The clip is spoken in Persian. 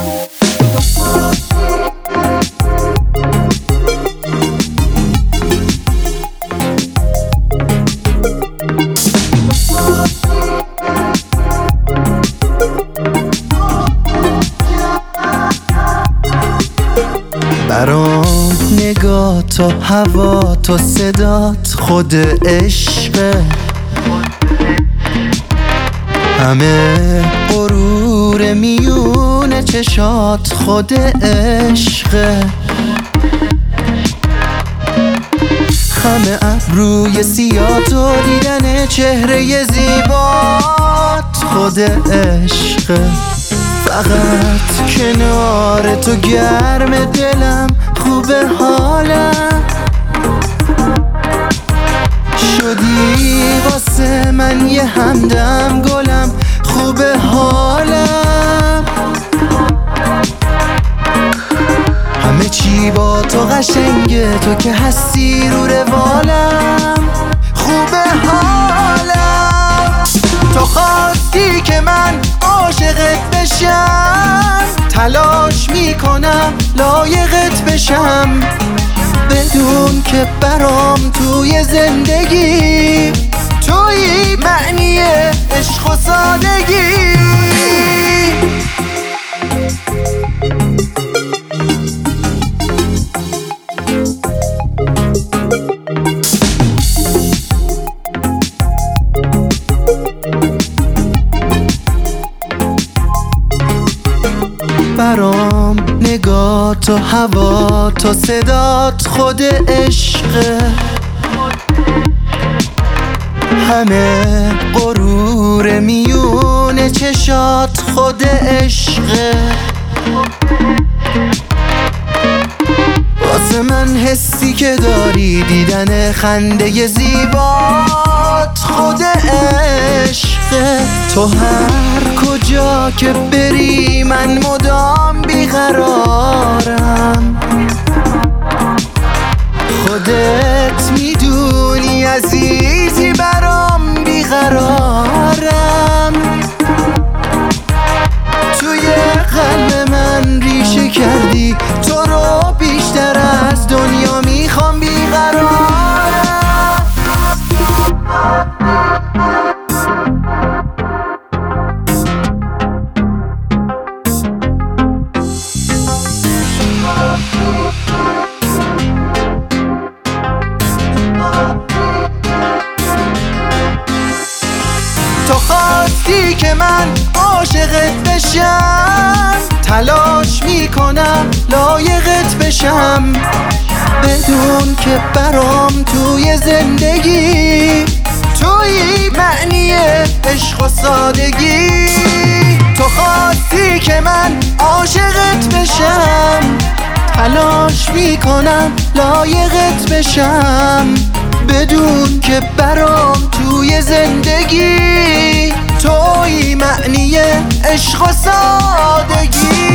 برام نگاه تو، هوا تو، صدات خود عشقه، همه غرور میون چشات خود عشقه، همه ابروی سیاه تو، دیدن چهره زیبات خود عشقه، فقط کنار تو گرم دلم، خوبه حالم شدی واسه من یه همدم گلم، خوبه حالم همه چی با تو قشنگه، تو که هستی رو روالم، خوبه حالم تو خواستی که من عاشقت بشم، تلاش میکنم لایقت بشم، بدون که برام توی زندگی توی معنی عشق و سادگی. برام نگاه تو، هوا تو، صدات خود عشقه، همه غرور میون چشات خود عشقه، واسه من حسی که داری، دیدن خنده زیبات خود عشقه، تو هر کجا که بری من مدام بیقرارم، خودت میدونی عزیزی برام بیقرارم، توی قلب من ریشه کردی، تو رو بیشتر از دنیا میخوام بیقرارم. تو خواستی که من عاشقت بشم، تلاش میکنم لایقت بشم، بدون که برام توی زندگی توی معنی عشق و سادگی. تو خواستی که من عاشقت بشم، تلاش میکنم لایقت بشم، بدون که برام توی زندگی توی معنی عشق و سادگی.